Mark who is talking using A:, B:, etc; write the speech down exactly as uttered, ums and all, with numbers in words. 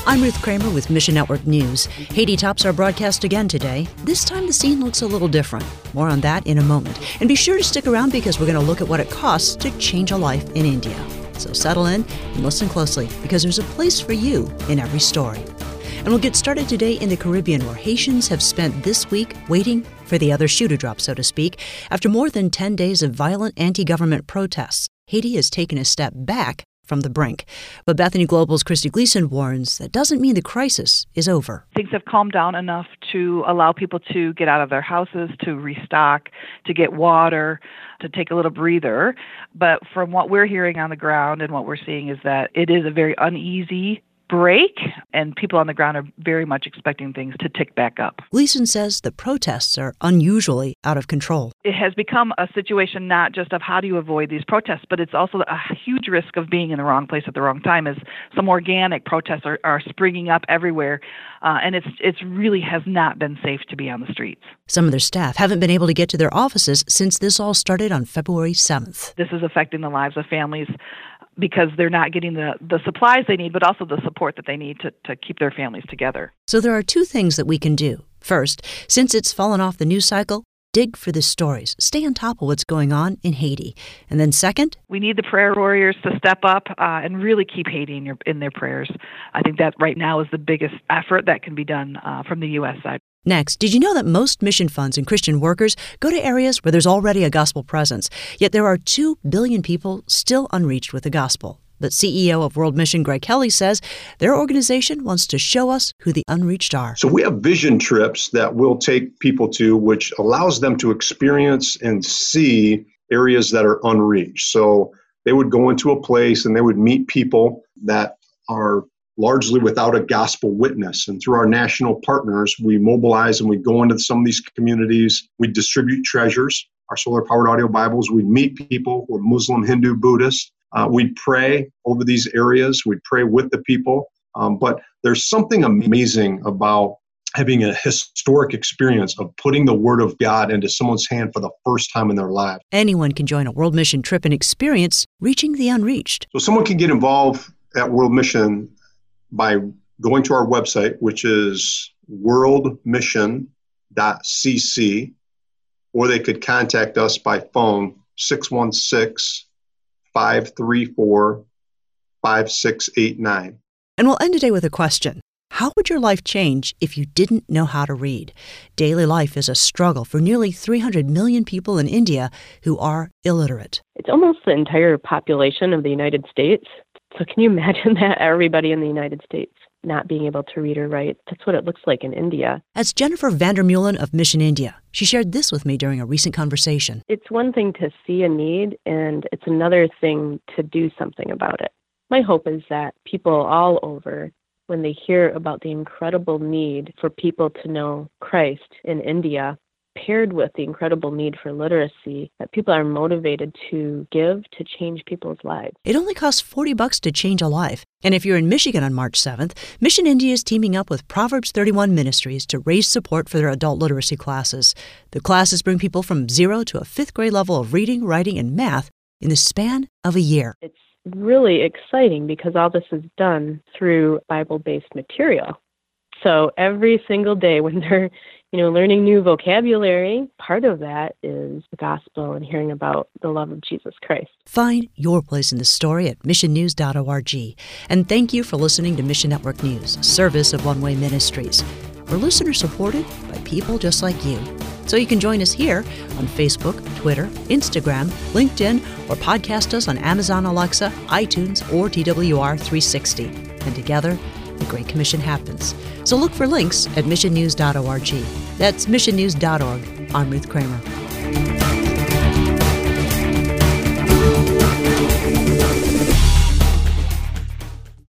A: I'm Ruth Kramer with Mission Network News. Haiti tops our broadcast again today. This time the scene looks a little different. More on that in a moment. And be sure to stick around because we're going to look at what it costs to change a life in India. So settle in and listen closely because there's a place for you in every story. And we'll get started today in the Caribbean, where Haitians have spent this week waiting for the other shoe to drop, so to speak. After more than ten days of violent anti-government protests, Haiti has taken a step back from the brink. But Bethany Global's Christy Gleason warns that doesn't mean the crisis is over.
B: Things have calmed down enough to allow people to get out of their houses, to restock, to get water, to take a little breather. But from what we're hearing on the ground and what we're seeing is that it is a very uneasy break, and people on the ground are very much expecting things to tick back up.
A: Gleason says the protests are unusually out of control.
B: It has become a situation not just of how do you avoid these protests, but it's also a huge risk of being in the wrong place at the wrong time, as some organic protests are, are springing up everywhere, uh, and it's it's really has not been safe to be on the streets.
A: Some of their staff haven't been able to get to their offices since this all started on February seventh.
B: This is affecting the lives of families because they're not getting the, the supplies they need, but also the support that they need to, to keep their families together.
A: So there are two things that we can do. First, since it's fallen off the news cycle, dig for the stories. Stay on top of what's going on in Haiti. And then second,
B: we need the prayer warriors to step up uh, and really keep Haiti in, your, in their prayers. I think that right now is the biggest effort that can be done uh, from the U S side.
A: Next, did you know that most mission funds and Christian workers go to areas where there's already a gospel presence? Yet there are two billion people still unreached with the gospel. But C E O of World Mission, Greg Kelly, says their organization wants to show us who the unreached are.
C: So we have vision trips that we'll take people to, which allows them to experience and see areas that are unreached. So they would go into a place and they would meet people that are largely without a gospel witness. And through our national partners, we mobilize and we go into some of these communities. We distribute treasures, our solar-powered audio Bibles. We meet people who are Muslim, Hindu, Buddhist. Uh, we pray over these areas. We pray with the people. Um, but there's something amazing about having a historic experience of putting the Word of God into someone's hand for the first time in their life.
A: Anyone can join a World Mission trip and experience reaching the unreached.
C: So someone can get involved at World Mission by going to our website, which is world mission dot c c, or they could contact us by phone, six one six, five three four, five six eight nine.
A: And we'll end today with a question. How would your life change if you didn't know how to read? Daily life is a struggle for nearly three hundred million people in India who are illiterate.
D: It's almost the entire population of the United States. So can you imagine that? Everybody in the United States not being able to read or write. That's what it looks like in India.
A: That's Jennifer Vandermeulen of Mission India. She shared this with me during a recent conversation.
D: It's one thing to see a need, and it's another thing to do something about it. My hope is that people all over, when they hear about the incredible need for people to know Christ in India, paired with the incredible need for literacy, that people are motivated to give to change people's lives.
A: It only costs forty bucks to change a life. And if you're in Michigan on March seventh, Mission India is teaming up with Proverbs thirty-one Ministries to raise support for their adult literacy classes. The classes bring people from zero to a fifth grade level of reading, writing, and math in the span of a year.
D: It's really exciting because all this is done through Bible-based material. So every single day when they're, you know, learning new vocabulary, part of that is the gospel and hearing about the love of Jesus Christ.
A: Find your place in the story at mission news dot org. And thank you for listening to Mission Network News, a service of One Way Ministries. We're listener-supported by people just like you. So you can join us here on Facebook, Twitter, Instagram, LinkedIn, or podcast us on Amazon Alexa, iTunes, or T W R three sixty. And together, the Great Commission happens. So look for links at mission news dot org. That's mission news dot org. I'm Ruth Kramer.